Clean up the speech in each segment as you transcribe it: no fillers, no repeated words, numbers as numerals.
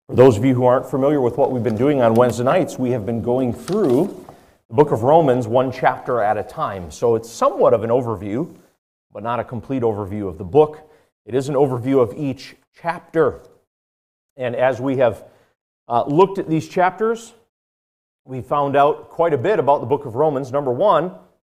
For those of you who aren't familiar with what we've been doing on Wednesday nights, we have been going through the book of Romans one chapter at a time. So it's somewhat of an overview, but not a complete overview of the book. It is an overview of each chapter. And as we have looked at these chapters, we found out quite a bit about the book of Romans. Number one,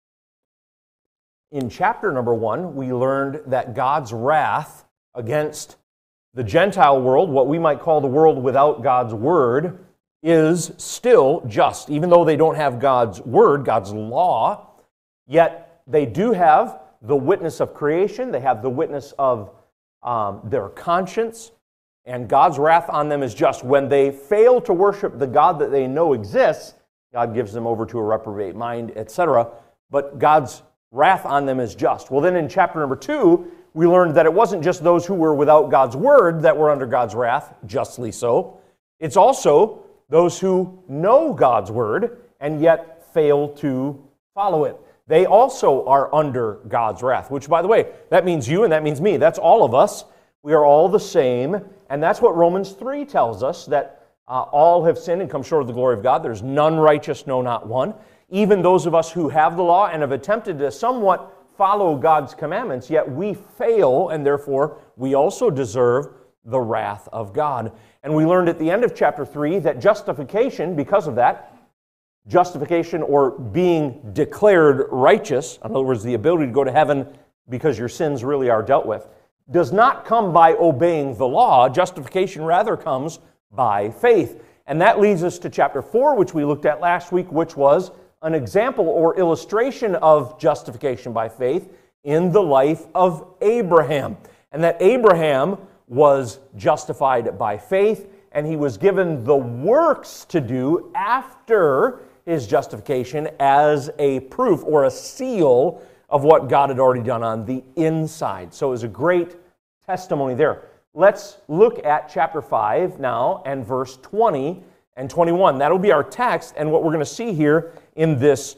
in chapter number 1, we learned that God's wrath against the Gentile world, what we might call the world without God's word, is still just. Even though they don't have God's word, God's law, yet they do have the witness of creation, they have the witness of their conscience, and God's wrath on them is just. When they fail to worship the God that they know exists, God gives them over to a reprobate mind, etc. But God's wrath on them is just. Well, then in chapter number 2, we learned that it wasn't just those who were without God's word that were under God's wrath, justly so. It's also those who know God's word and yet fail to follow it. They also are under God's wrath, which, by the way, that means you and that means me. That's all of us. We are all the same, and that's what Romans 3 tells us, that all have sinned and come short of the glory of God. There's none righteous, no, not one. Even those of us who have the law and have attempted to somewhat follow God's commandments, yet we fail, and therefore we also deserve the wrath of God. And we learned at the end of chapter 3 that justification, because of that, justification or being declared righteous, in other words, the ability to go to heaven because your sins really are dealt with, does not come by obeying the law. Justification rather comes by faith. And that leads us to chapter 4, which we looked at last week, which was an example or illustration of justification by faith in the life of Abraham. And that Abraham was justified by faith, and he was given the works to do after his justification as a proof or a seal of what God had already done on the inside. So it was a great testimony there. Let's look at chapter 5 now and verse 20 and 21. That'll be our text, and what we're going to see here in this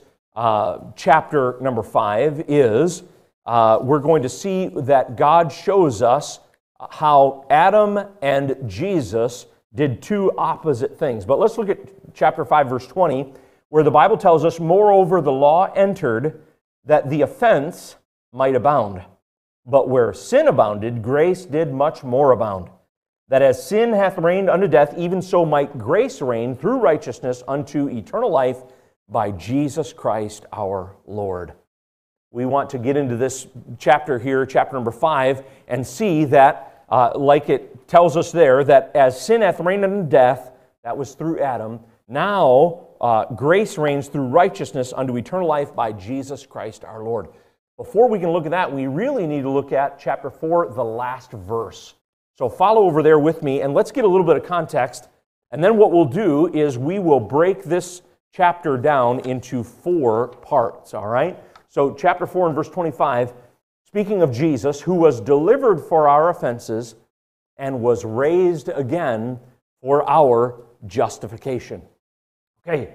chapter number 5 is we're going to see that God shows us how Adam and Jesus did two opposite things. But let's look at chapter 5, verse 20, where the Bible tells us, "Moreover, the law entered that the offense might abound. But where sin abounded, grace did much more abound. That as sin hath reigned unto death, even so might grace reign through righteousness unto eternal life by Jesus Christ our Lord." We want to get into this chapter here, chapter number 5, and see that, like it tells us there, that as sin hath reigned unto death, that was through Adam, now grace reigns through righteousness unto eternal life by Jesus Christ our Lord. Before we can look at that, we really need to look at chapter 4, the last verse. So follow over there with me, and let's get a little bit of context. And then what we'll do is we will break this chapter down into 4 parts, all right? So chapter 4 and verse 25, speaking of Jesus, who was delivered for our offenses and was raised again for our justification. Okay,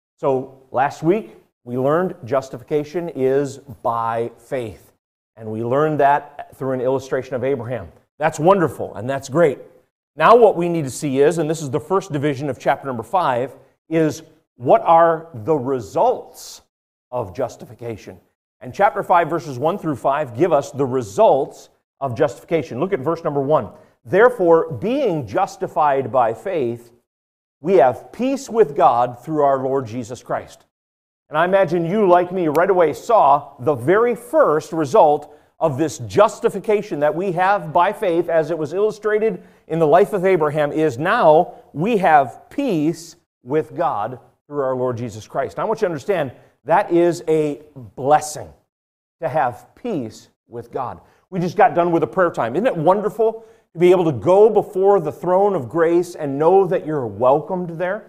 so last week we learned justification is by faith. And we learned that through an illustration of Abraham. That's wonderful, and that's great. Now what we need to see is, and this is the first division of chapter number 5, is what are the results of justification? And chapter 5, verses 1 through 5 give us the results of justification. Look at verse number 1. "Therefore, being justified by faith, we have peace with God through our Lord Jesus Christ." And I imagine you, like me, right away saw the very first result of this justification that we have by faith, as it was illustrated in the life of Abraham, is now we have peace with God through our Lord Jesus Christ. Now, I want you to understand that is a blessing to have peace with God. We just got done with a prayer time. Isn't it wonderful to be able to go before the throne of grace and know that you're welcomed there?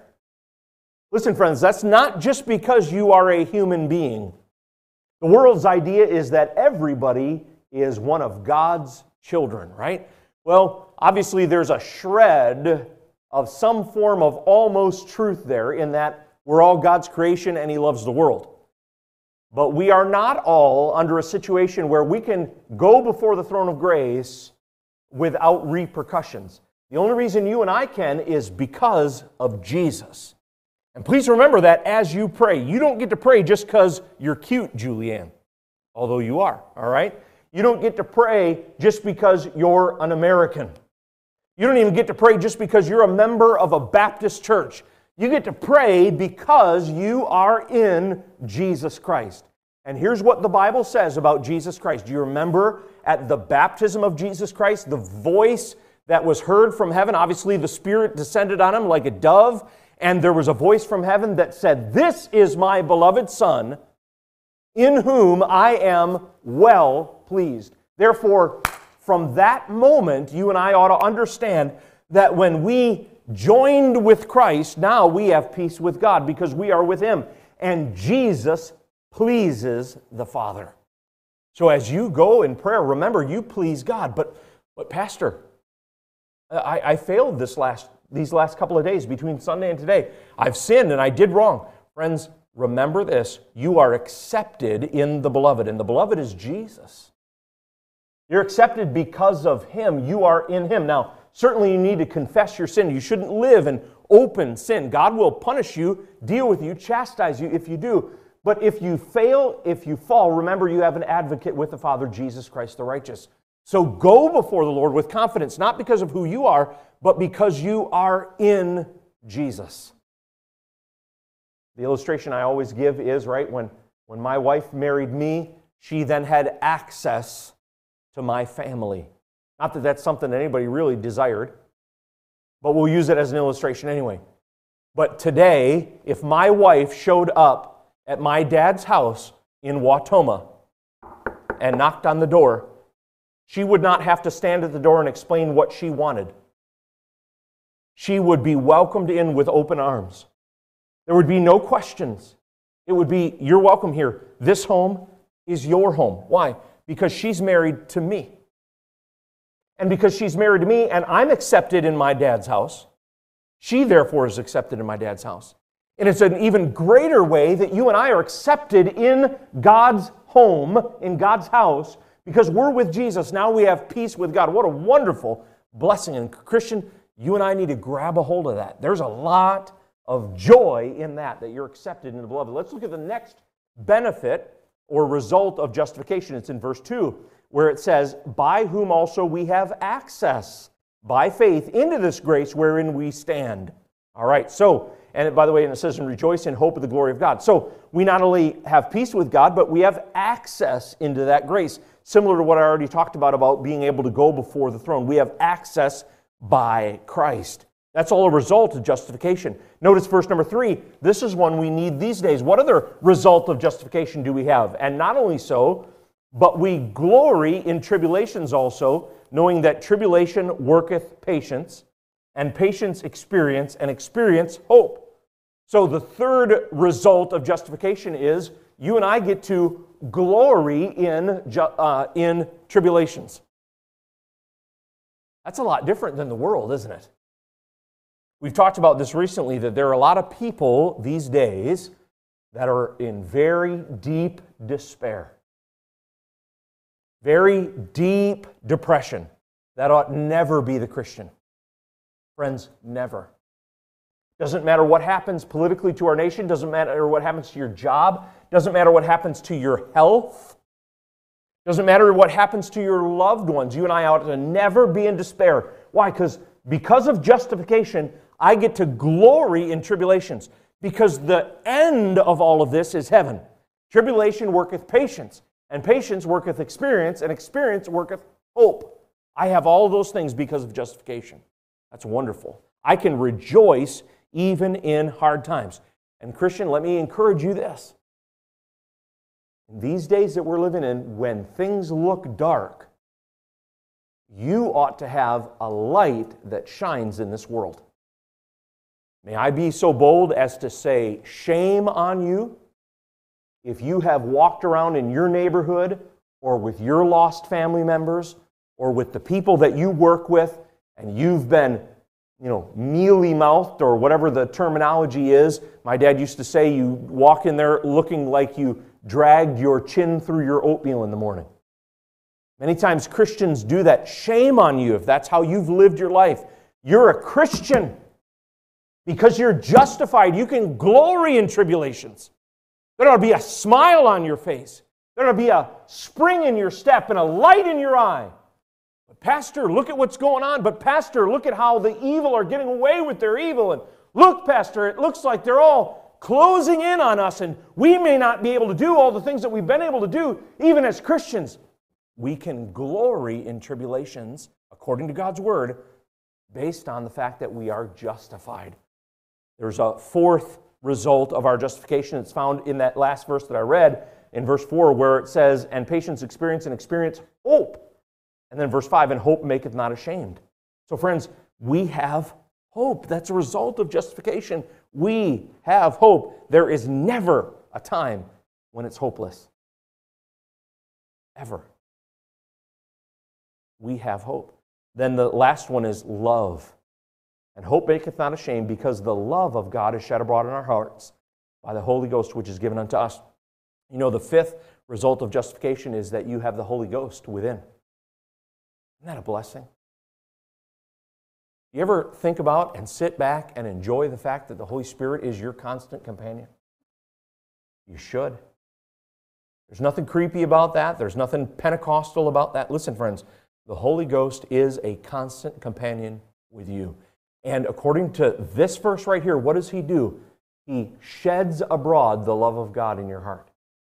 Listen, friends, that's not just because you are a human being. The world's idea is that everybody is one of God's children, right? Well, obviously there's a shred of some form of almost truth there in that we're all God's creation and He loves the world. But we are not all under a situation where we can go before the throne of grace without repercussions. The only reason you and I can is because of Jesus. And please remember that as you pray. You don't get to pray just because you're cute, Julianne, although you are, all right? You don't get to pray just because you're an American. You don't even get to pray just because you're a member of a Baptist church. You get to pray because you are in Jesus Christ. And here's what the Bible says about Jesus Christ. Do you remember at the baptism of Jesus Christ, the voice that was heard from heaven? Obviously, the Spirit descended on him like a dove, and there was a voice from heaven that said, "This is my beloved Son, in whom I am well pleased." Therefore, from that moment, you and I ought to understand that when we joined with Christ, now we have peace with God because we are with Him. And Jesus pleases the Father. So as you go in prayer, remember, you please God. But Pastor, I failed these last couple of days between Sunday and today. I've sinned and I did wrong. Friends, remember this. You are accepted in the Beloved, and the Beloved is Jesus. You're accepted because of Him. You are in Him. Now, certainly you need to confess your sin. You shouldn't live in open sin. God will punish you, deal with you, chastise you if you do. But if you fail, if you fall, remember you have an advocate with the Father, Jesus Christ the righteous. So go before the Lord with confidence, not because of who you are, but because you are in Jesus. The illustration I always give is, right, when my wife married me, she then had access to my family. Not that that's something that anybody really desired, but we'll use it as an illustration anyway. But today, if my wife showed up at my dad's house in Wautoma and knocked on the door, she would not have to stand at the door and explain what she wanted. She would be welcomed in with open arms. There would be no questions. It would be, "You're welcome here. This home is your home." Why? Because she's married to me. And because she's married to me and I'm accepted in my dad's house, she therefore is accepted in my dad's house. And it's an even greater way that you and I are accepted in God's home, in God's house, because we're with Jesus. Now we have peace with God. What a wonderful blessing. And Christian, you and I need to grab a hold of that. There's a lot of joy in that you're accepted in the Beloved. Let's look at the next benefit or result of justification. It's in verse 2, where it says, "By whom also we have access by faith into this grace wherein we stand." All right, so, and by the way, and it says, "And rejoice in hope of the glory of God." So we not only have peace with God, but we have access into that grace. Similar to what I already talked about being able to go before the throne. We have access by Christ. That's all a result of justification. Notice verse number 3. This is one we need these days. What other result of justification do we have? And not only so, but we glory in tribulations also, knowing that tribulation worketh patience, and patience experience, and experience hope. So the third result of justification is you and I get to glory in tribulations. That's a lot different than the world, isn't it? We've talked about this recently, that there are a lot of people these days that are in very deep despair. Very deep depression. That ought never be the Christian. Friends, never. Doesn't matter what happens politically to our nation, doesn't matter what happens to your job, doesn't matter what happens to your health, doesn't matter what happens to your loved ones. You and I ought to never be in despair. Why? Because of justification, I get to glory in tribulations. Because the end of all of this is heaven. Tribulation worketh patience, and patience worketh experience, and experience worketh hope. I have all of those things because of justification. That's wonderful. I can rejoice even in hard times. And Christian, let me encourage you this. In these days that we're living in, when things look dark, you ought to have a light that shines in this world. May I be so bold as to say, shame on you if you have walked around in your neighborhood or with your lost family members or with the people that you work with and you've been, mealy-mouthed or whatever the terminology is. My dad used to say you walk in there looking like you dragged your chin through your oatmeal in the morning. Many times Christians do that. Shame on you if that's how you've lived your life. You're a Christian. Because you're justified, you can glory in tribulations. There ought to be a smile on your face. There ought to be a spring in your step and a light in your eye. But Pastor, look at what's going on. But Pastor, look at how the evil are getting away with their evil. And look, Pastor, it looks like they're all closing in on us, and we may not be able to do all the things that we've been able to do, even as Christians. We can glory in tribulations, according to God's Word, based on the fact that we are justified. There's a fourth result of our justification. It's found in that last verse that I read, in verse 4, where it says, and patience experience, and experience hope. And then verse 5, and hope maketh not ashamed. So friends, we have hope. That's a result of justification. We have hope. There is never a time when it's hopeless. Ever. We have hope. Then the last one is love. And hope maketh not ashamed, because the love of God is shed abroad in our hearts by the Holy Ghost, which is given unto us. You know, the fifth result of justification is that you have the Holy Ghost within. Isn't that a blessing? You ever think about and sit back and enjoy the fact that the Holy Spirit is your constant companion? You should. There's nothing creepy about that. There's nothing Pentecostal about that. Listen, friends, the Holy Ghost is a constant companion with you. And according to this verse right here, what does He do? He sheds abroad the love of God in your heart.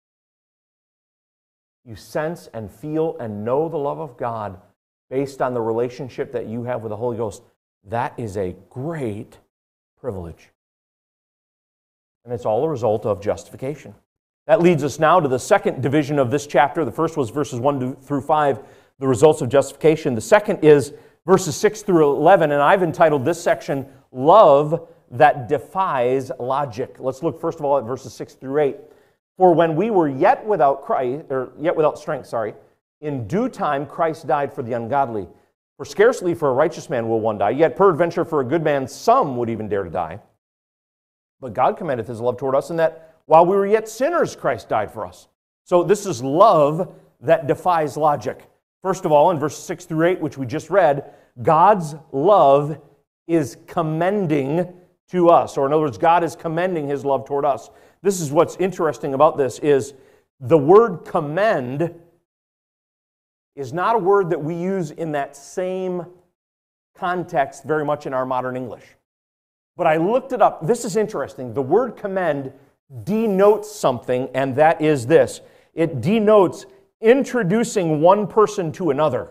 You sense and feel and know the love of God based on the relationship that you have with the Holy Ghost. That is a great privilege. And it's all a result of justification. That leads us now to the second division of this chapter. The first was verses 1 through 5, the results of justification. The second is verses 6 through 11, and I've entitled this section, Love That Defies Logic. Let's look first of all at verses 6 through 8. For when we were yet without strength, in due time Christ died for the ungodly. For scarcely for a righteous man will one die, yet peradventure for a good man some would even dare to die. But God commendeth His love toward us, in that while we were yet sinners, Christ died for us. So this is love that defies logic. First of all, in verses 6 through 8, which we just read, God's love is commending to us. Or in other words, God is commending His love toward us. This is what's interesting about this, is the word commend is not a word that we use in that same context very much in our modern English. But I looked it up. This is interesting. The word commend denotes something, and that is this. It denotes introducing one person to another.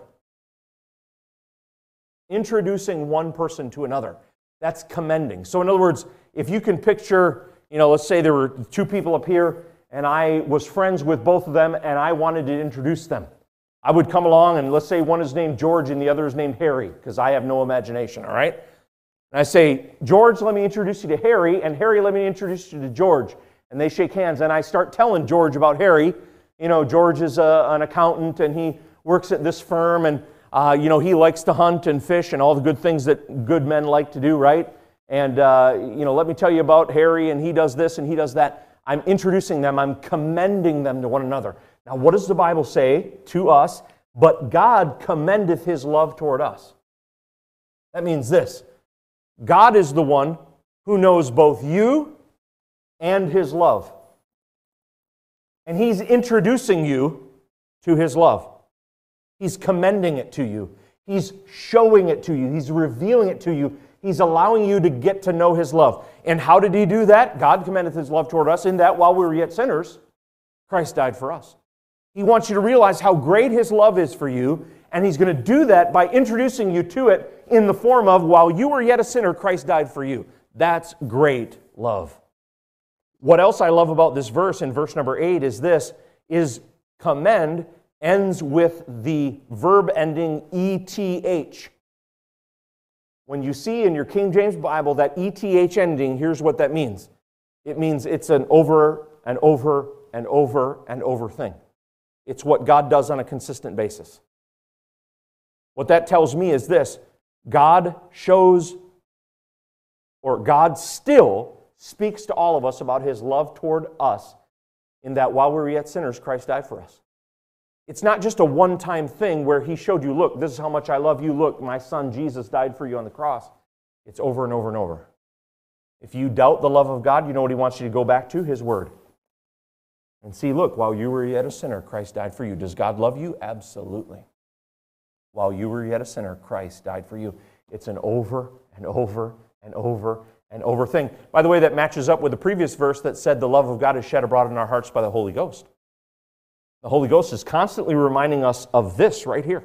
Introducing one person to another. That's commending. So in other words, if you can picture, let's say there were two people up here, and I was friends with both of them, and I wanted to introduce them. I would come along, and let's say one is named George and the other is named Harry, because I have no imagination, all right? And I say, George, let me introduce you to Harry, and Harry, let me introduce you to George. And they shake hands, and I start telling George about Harry. George is an accountant, and he works at this firm, and he likes to hunt and fish and all the good things that good men like to do, right? And, let me tell you about Harry, and he does this and he does that. I'm introducing them. I'm commending them to one another. Now, what does the Bible say to us? But God commendeth His love toward us. That means this. God is the one who knows both you and His love. And He's introducing you to His love. He's commending it to you. He's showing it to you. He's revealing it to you. He's allowing you to get to know His love. And how did He do that? God commendeth His love toward us in that while we were yet sinners, Christ died for us. He wants you to realize how great His love is for you, and He's going to do that by introducing you to it in the form of, while you were yet a sinner, Christ died for you. That's great love. What else I love about this verse, in verse number 8, is this, is commend ends with the verb ending ETH. When you see in your King James Bible that ETH ending, here's what that means. It means it's an over and over and over and over thing. It's what God does on a consistent basis. What that tells me is this: God shows, or God still speaks to all of us about His love toward us, in that while we were yet sinners, Christ died for us. It's not just a one-time thing where he showed you, look, this is how much I love you. Look, my son Jesus died for you on the cross. It's over and over and over. If you doubt the love of God, you know what he wants you to go back to? His word. And see, look, while you were yet a sinner, Christ died for you. Does God love you? Absolutely. While you were yet a sinner, Christ died for you. It's an over and over and over and over thing. By the way, that matches up with the previous verse that said the love of God is shed abroad in our hearts by the Holy Ghost. The Holy Ghost is constantly reminding us of this right here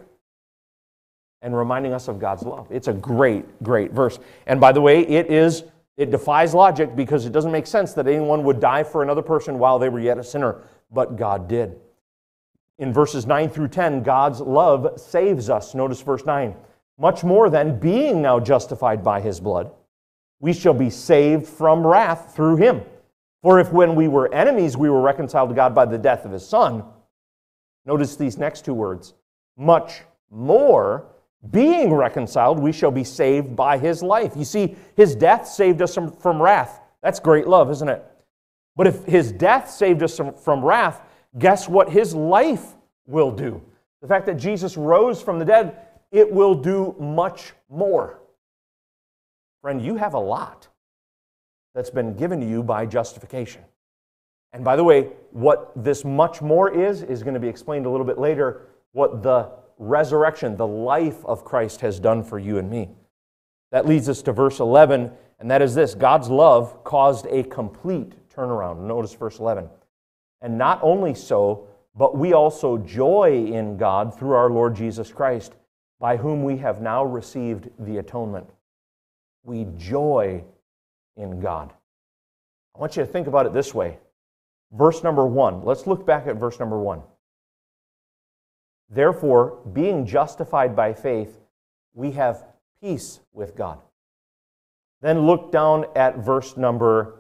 and reminding us of God's love. It's a great, great verse. And by the way, it defies logic because it doesn't make sense that anyone would die for another person while they were yet a sinner, but God did. In verses 9 through 10, God's love saves us. Notice verse 9. Much more than being now justified by his blood, we shall be saved from wrath through him. For if when we were enemies, we were reconciled to God by the death of his Son, notice these next two words, much more, being reconciled, we shall be saved by his life. You see, his death saved us from wrath. That's great love, isn't it? But if his death saved us from wrath, guess what his life will do? The fact that Jesus rose from the dead, it will do much more. Friend, you have a lot that's been given to you by justification. And by the way, what this much more is going to be explained a little bit later, what the resurrection, the life of Christ has done for you and me. That leads us to verse 11, and that is this: God's love caused a complete turnaround. Notice verse 11. And not only so, but we also joy in God through our Lord Jesus Christ, by whom we have now received the atonement. We joy in God. I want you to think about it this way. Verse number 1. Let's look back at verse number 1. Therefore, being justified by faith, we have peace with God. Then look down at verse number,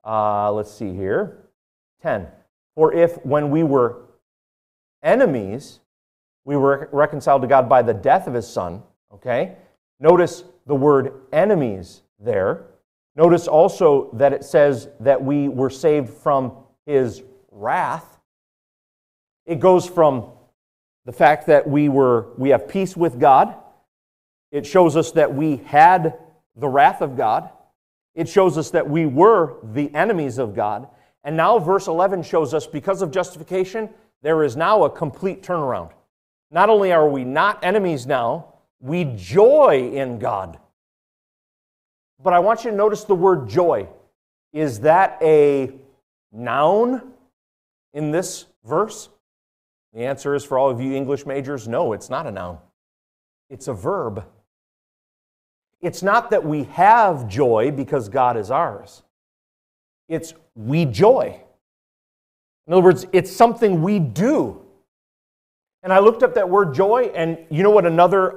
10. For if when we were enemies, we were reconciled to God by the death of his Son, okay? Notice the word enemies there. Notice also that it says that we were saved from his wrath. It goes from the fact that we have peace with God. It shows us that we had the wrath of God. It shows us that we were the enemies of God. And now verse 11 shows us, because of justification, there is now a complete turnaround. Not only are we not enemies now, we joy in God. But I want you to notice the word joy. Is that a noun in this verse? The answer is, for all of you English majors, no, it's not a noun. It's a verb. It's not that we have joy because God is ours. It's we joy. In other words, it's something we do. And I looked up that word joy, and you know what another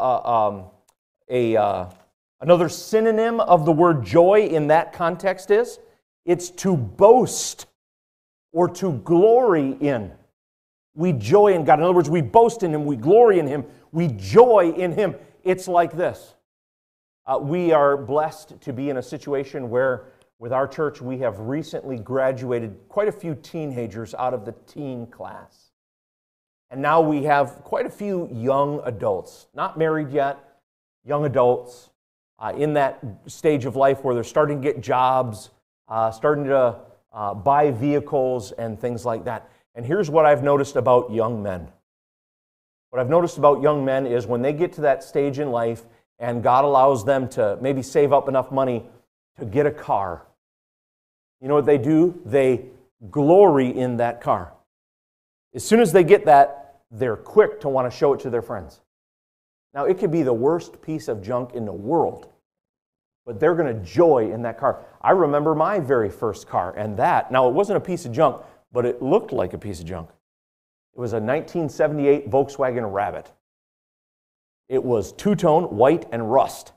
synonym of the word joy in that context is? It's to boast or to glory in. We joy in God. In other words, we boast in him, we glory in him, we joy in him. It's like this. We are blessed to be in a situation where, with our church, we have recently graduated quite a few teenagers out of the teen class. And now we have quite a few young adults, not married yet, young adults in that stage of life where they're starting to get jobs, starting to buy vehicles and things like that. And here's what I've noticed about young men. What I've noticed about young men is when they get to that stage in life and God allows them to maybe save up enough money to get a car, you know what they do? They glory in that car. As soon as they get that, they're quick to want to show it to their friends. Now, it could be the worst piece of junk in the world, but they're going to joy in that car. I remember my very first car, and now it wasn't a piece of junk, but it looked like a piece of junk. It was a 1978 Volkswagen Rabbit. It was two-tone, white, and rust,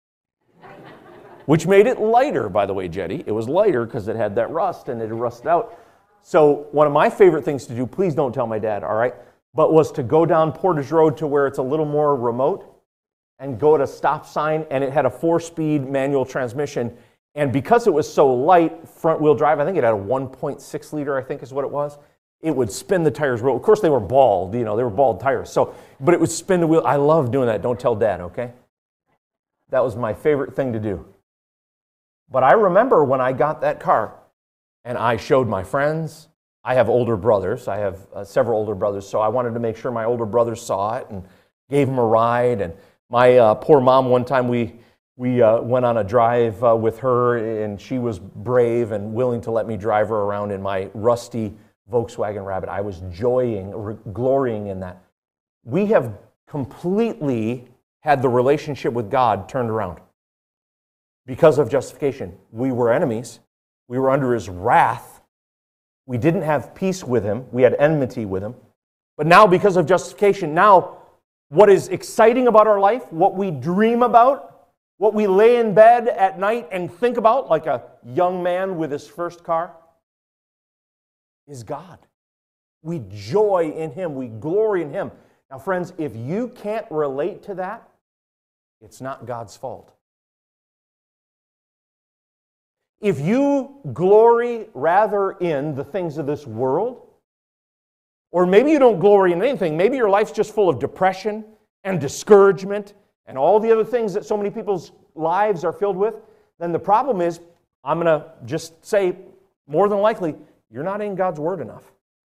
which made it lighter, by the way, Jetty. It was lighter because it had that rust, and it had rusted out. So one of my favorite things to do, please don't tell my dad, all right, but was to go down Portage Road to where it's a little more remote and go at a stop sign, and it had a 4-speed manual transmission. And because it was so light, front-wheel drive, I think it had a 1.6 liter, I think is what it was. it would spin the tires real. Of course, they were bald, they were bald tires. So, but it would spin the wheel. I love doing that. Don't tell Dad, okay? That was my favorite thing to do. But I remember when I got that car and I showed my friends. I have older brothers. I have several older brothers, so I wanted to make sure my older brothers saw it and gave them a ride. And my poor mom, one time we went on a drive with her, and she was brave and willing to let me drive her around in my rusty Volkswagen Rabbit. I was glorying in that. We have completely had the relationship with God turned around because of justification. We were enemies. We were under His wrath. We didn't have peace with Him. We had enmity with Him. But now, because of justification, now what is exciting about our life, what we dream about, what we lay in bed at night and think about, like a young man with his first car, is God. We joy in Him. We glory in Him. Now, friends, if you can't relate to that, it's not God's fault. If you glory rather in the things of this world, or maybe you don't glory in anything, maybe your life's just full of depression and discouragement and all the other things that so many people's lives are filled with, then the problem is, I'm going to just say, more than likely, you're not in God's Word enough.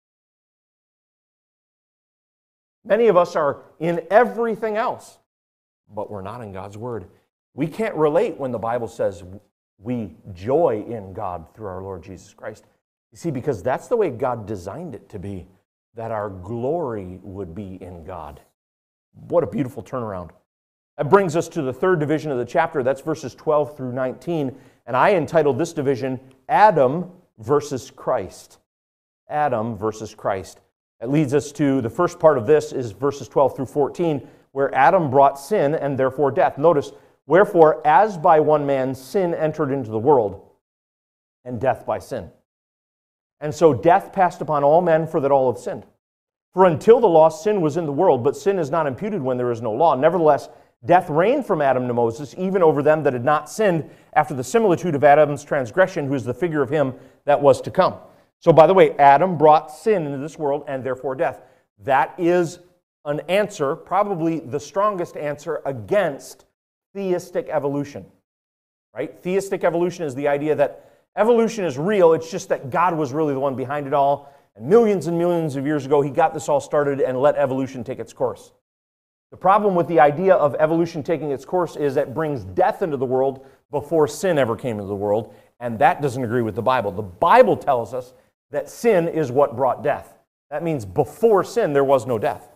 Many of us are in everything else, but we're not in God's Word. We can't relate when the Bible says we joy in God through our Lord Jesus Christ. You see, because that's the way God designed it to be, that our glory would be in God. What a beautiful turnaround. That brings us to the third division of the chapter. That's verses 12 through 19. And I entitled this division, Adam versus Christ. Adam versus Christ. That leads us to the first part of this is verses 12 through 14, where Adam brought sin and therefore death. Notice, wherefore, as by one man sin entered into the world, and death by sin. And so death passed upon all men, for that all have sinned. For until the law, sin was in the world, but sin is not imputed when there is no law. Nevertheless, death reigned from Adam to Moses, even over them that had not sinned, after the similitude of Adam's transgression, who is the figure of him that was to come. So, by the way, Adam brought sin into this world, and therefore death. That is an answer, probably the strongest answer, against theistic evolution. Right? Theistic evolution is the idea that evolution is real, it's just that God was really the one behind it all, and millions of years ago, He got this all started and let evolution take its course. The problem with the idea of evolution taking its course is that it brings death into the world before sin ever came into the world, and that doesn't agree with the Bible. The Bible tells us that sin is what brought death. That means before sin, there was no death.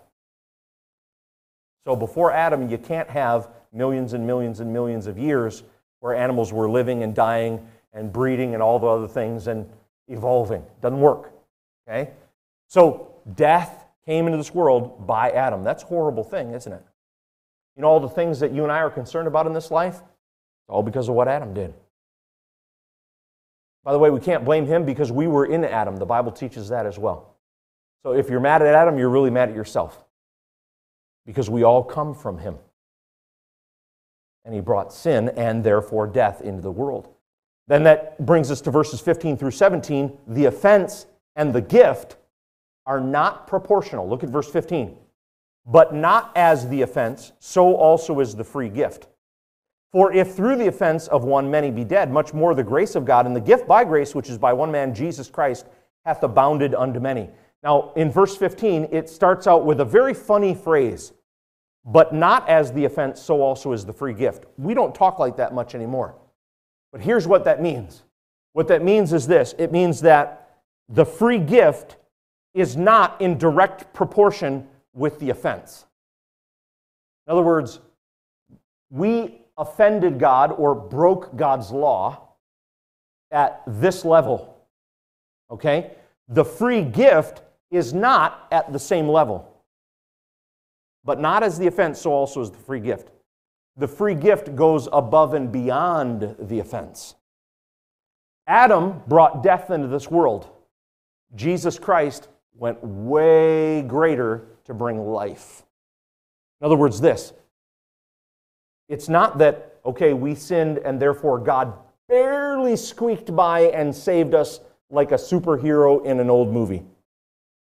So before Adam, you can't have millions and millions and millions of years where animals were living and dying and breeding and all the other things and evolving. Doesn't work. Okay? So death came into this world by Adam. That's a horrible thing, isn't it? You know, all the things that you and I are concerned about in this life, it's all because of what Adam did. By the way, we can't blame him because we were in Adam. The Bible teaches that as well. So if you're mad at Adam, you're really mad at yourself, because we all come from him. And he brought sin and therefore death into the world. Then that brings us to verses 15 through 17. The offense and the gift are not proportional. Look at verse 15. But not as the offense, so also is the free gift. For if through the offense of one many be dead, much more the grace of God and the gift by grace, which is by one man, Jesus Christ, hath abounded unto many. Now, in verse 15, it starts out with a very funny phrase. But not as the offense, so also is the free gift. We don't talk like that much anymore. But here's what that means. What that means is this. It means that the free gift is not in direct proportion with the offense. In other words, we offended God or broke God's law at this level. Okay? The free gift is not at the same level. But not as the offense, so also is the free gift. The free gift goes above and beyond the offense. Adam brought death into this world. Jesus Christ went way greater to bring life. In other words, this. It's not that, okay, we sinned and therefore God barely squeaked by and saved us like a superhero in an old movie.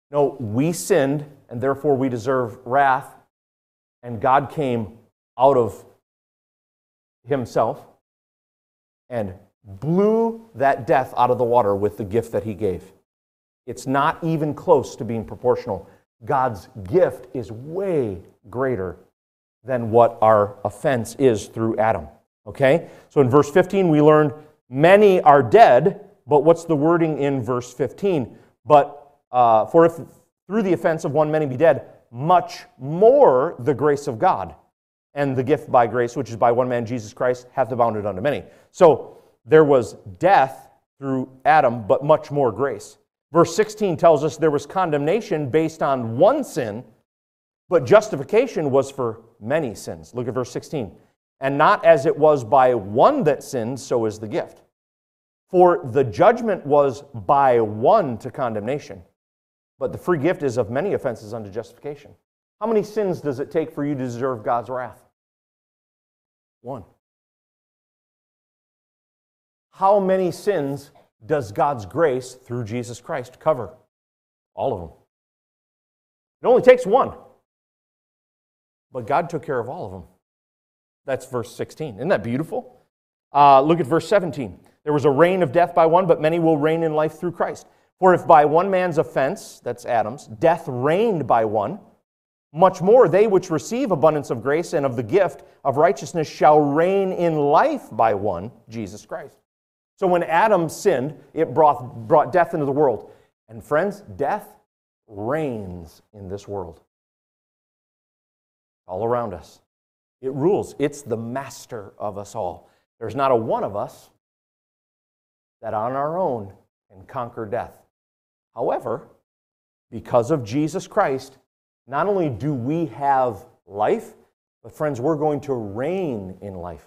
No, we sinned, and therefore we deserve wrath, and God came out of himself and blew that death out of the water with the gift that he gave. It's not even close to being proportional. God's gift is way greater than what our offense is through Adam. Okay? So in verse 15 we learned many are dead, but what's the wording in verse 15? But for if through the offense of one many be dead, much more the grace of God and the gift by grace, which is by one man, Jesus Christ, hath abounded unto many. So there was death through Adam, but much more grace. Verse 16 tells us there was condemnation based on one sin, but justification was for many sins. Look at verse 16. And not as it was by one that sinned, so is the gift. For the judgment was by one to condemnation, but the free gift is of many offenses unto justification. How many sins does it take for you to deserve God's wrath? One. How many sins does God's grace through Jesus Christ cover? All of them. It only takes one. But God took care of all of them. That's verse 16. Isn't that beautiful? Look at verse 17. There was a reign of death by one, but many will reign in life through Christ. For if by one man's offense, that's Adam's, death reigned by one, much more they which receive abundance of grace and of the gift of righteousness shall reign in life by one, Jesus Christ. So when Adam sinned, it brought death into the world. And friends, death reigns in this world. All around us. It rules. It's the master of us all. There's not a one of us that on our own can conquer death. However, because of Jesus Christ, not only do we have life, but friends, we're going to reign in life.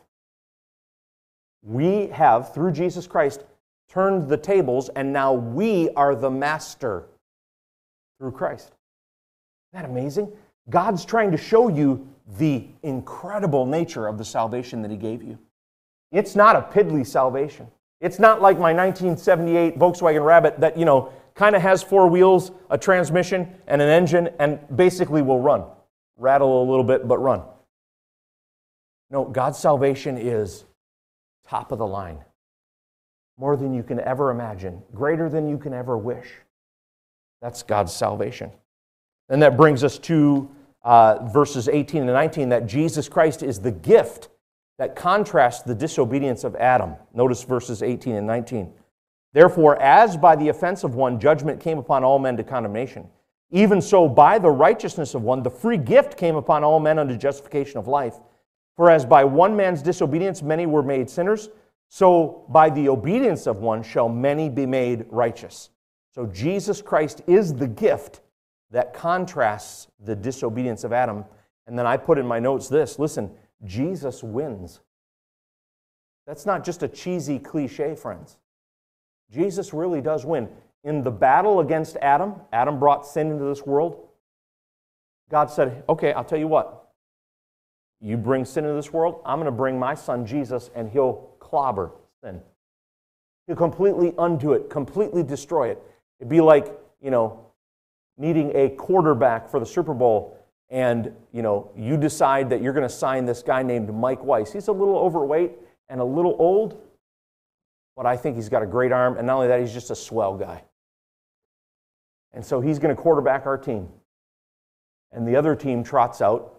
We have, through Jesus Christ, turned the tables, and now we are the master through Christ. Isn't that amazing? God's trying to show you the incredible nature of the salvation that He gave you. It's not a piddly salvation. It's not like my 1978 Volkswagen Rabbit that, kind of has four wheels, a transmission, and an engine, and basically will run. Rattle a little bit, but run. No, God's salvation is top of the line. More than you can ever imagine. Greater than you can ever wish. That's God's salvation. And that brings us to verses 18 and 19, that Jesus Christ is the gift that contrasts the disobedience of Adam. Notice verses 18 and 19. Therefore, as by the offense of one judgment came upon all men to condemnation, even so by the righteousness of one the free gift came upon all men unto justification of life. For as by one man's disobedience many were made sinners, so by the obedience of one shall many be made righteous. So Jesus Christ is the gift that contrasts the disobedience of Adam. And then I put in my notes this, listen, Jesus wins. That's not just a cheesy cliche, friends. Jesus really does win. In the battle against Adam, Adam brought sin into this world. God said, okay, I'll tell you what. You bring sin into this world, I'm going to bring my son Jesus, and he'll clobber sin. He'll completely undo it, completely destroy it. It'd be like, needing a quarterback for the Super Bowl, and, you decide that you're going to sign this guy named Mike Weiss. He's a little overweight and a little old, but I think he's got a great arm, and not only that, he's just a swell guy. And so he's going to quarterback our team. And the other team trots out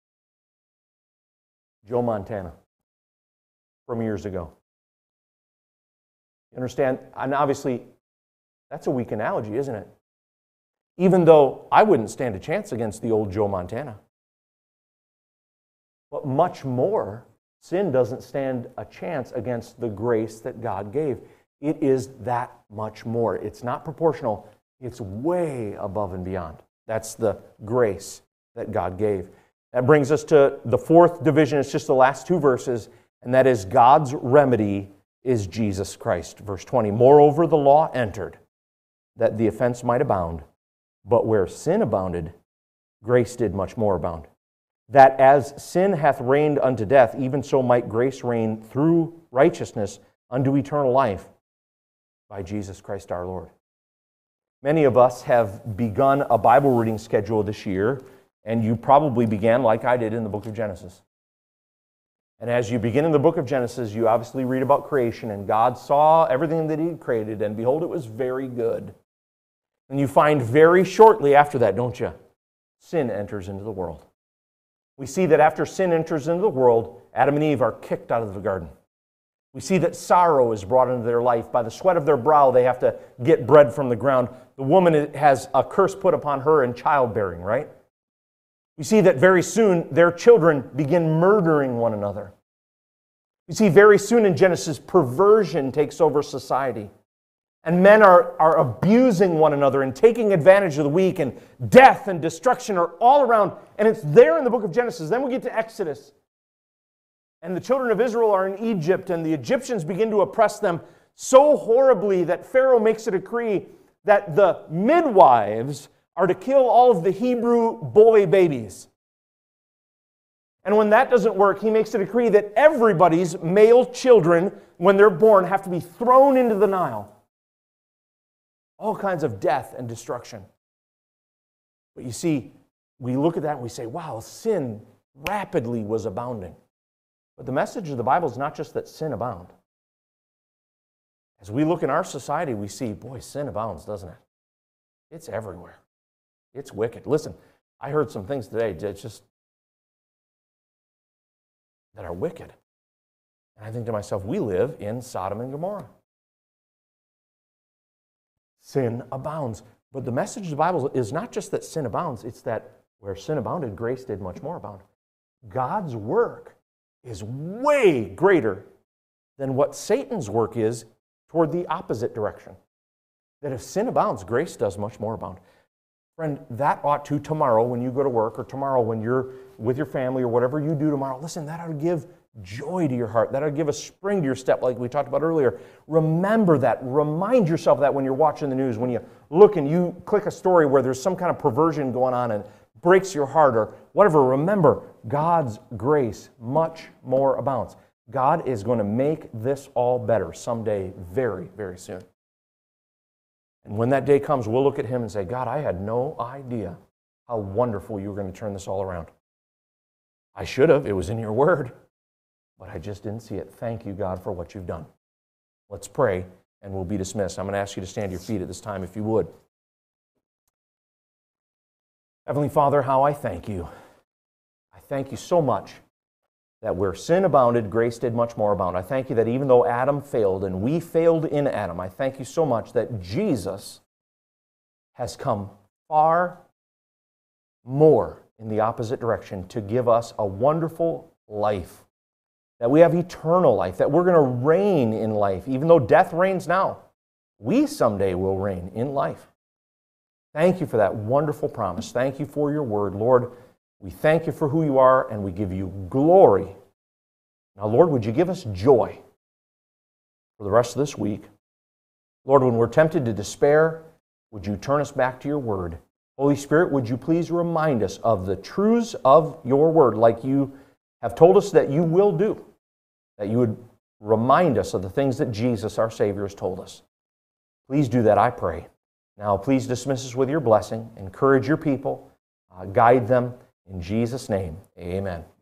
Joe Montana from years ago. You understand? And obviously, that's a weak analogy, isn't it? Even though I wouldn't stand a chance against the old Joe Montana. But much more, sin doesn't stand a chance against the grace that God gave. It is that much more. It's not proportional. It's way above and beyond. That's the grace that God gave. That brings us to the fourth division. It's just the last two verses, and that is God's remedy is Jesus Christ. Verse 20, moreover the law entered, that the offense might abound. But where sin abounded, grace did much more abound. That as sin hath reigned unto death, even so might grace reign through righteousness unto eternal life by Jesus Christ our Lord. Many of us have begun a Bible reading schedule this year, and you probably began like I did in the book of Genesis. And as you begin in the book of Genesis, you obviously read about creation, and God saw everything that He had created, and behold, it was very good. And you find very shortly after that, don't you? Sin enters into the world. We see that after sin enters into the world, Adam and Eve are kicked out of the garden. We see that sorrow is brought into their life. By the sweat of their brow, they have to get bread from the ground. The woman has a curse put upon her in childbearing, right? We see that very soon their children begin murdering one another. We see very soon in Genesis, perversion takes over society. And men are abusing one another and taking advantage of the weak, and death and destruction are all around. And it's there in the book of Genesis. Then we get to Exodus. And the children of Israel are in Egypt, and the Egyptians begin to oppress them so horribly that Pharaoh makes a decree that the midwives are to kill all of the Hebrew boy babies. And when that doesn't work, he makes a decree that everybody's male children, when they're born, have to be thrown into the Nile. All kinds of death and destruction. But you see, we look at that and we say, wow, sin rapidly was abounding. But the message of the Bible is not just that sin abound. As we look in our society, we see, boy, sin abounds, doesn't it? It's everywhere. It's wicked. Listen, I heard some things today that are wicked. And I think to myself, we live in Sodom and Gomorrah. Sin abounds. But the message of the Bible is not just that sin abounds, it's that where sin abounded, grace did much more abound. God's work is way greater than what Satan's work is toward the opposite direction. That if sin abounds, grace does much more abound. Friend, that ought to tomorrow when you go to work, or tomorrow when you're with your family, or whatever you do tomorrow, listen, that ought to give joy to your heart. That ought to give a spring to your step like we talked about earlier. Remember that. Remind yourself that when you're watching the news, when you look and you click a story where there's some kind of perversion going on and breaks your heart or whatever. Remember, God's grace much more abounds. God is going to make this all better someday very, very soon. And when that day comes, we'll look at Him and say, God, I had no idea how wonderful you were going to turn this all around. I should have. It was in your word. But I just didn't see it. Thank you, God, for what you've done. Let's pray, and we'll be dismissed. I'm going to ask you to stand to your feet at this time, if you would. Heavenly Father, how I thank you. I thank you so much that where sin abounded, grace did much more abound. I thank you that even though Adam failed and we failed in Adam, I thank you so much that Jesus has come far more in the opposite direction to give us a wonderful life, that we have eternal life, that we're going to reign in life. Even though death reigns now, we someday will reign in life. Thank you for that wonderful promise. Thank you for your word. Lord, we thank you for who you are, and we give you glory. Now, Lord, would you give us joy for the rest of this week? Lord, when we're tempted to despair, would you turn us back to your word? Holy Spirit, would you please remind us of the truths of your word, like you have told us that you will do, that you would remind us of the things that Jesus, our Savior, has told us. Please do that, I pray. Now, please dismiss us with your blessing. Encourage your people. Guide them. In Jesus' name, amen.